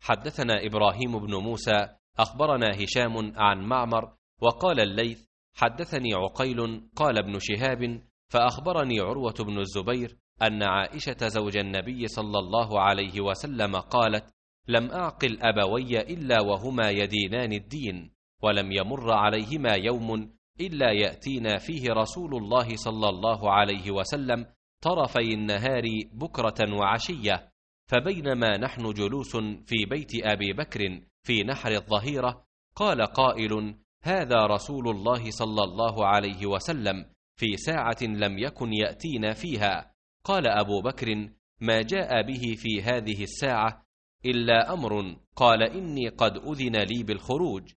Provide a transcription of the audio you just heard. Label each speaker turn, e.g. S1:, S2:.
S1: حدثنا إبراهيم بن موسى أخبرنا هشام عن معمر وقال الليث حدثني عقيل قال ابن شهاب فأخبرني عروة بن الزبير أن عائشة زوج النبي صلى الله عليه وسلم قالت لم أعقل أبوي إلا وهما يدينان الدين، ولم يمر عليهما يوم إلا يأتينا فيه رسول الله صلى الله عليه وسلم طرفي النهار بكرة وعشية، فبينما نحن جلوس في بيت أبي بكر في نحر الظهيرة قال قائل هذا رسول الله صلى الله عليه وسلم في ساعة لم يكن يأتينا فيها. قال أبو بكر ما جاء به في هذه الساعة إلا أمر، قال إني قد أذن لي بالخروج،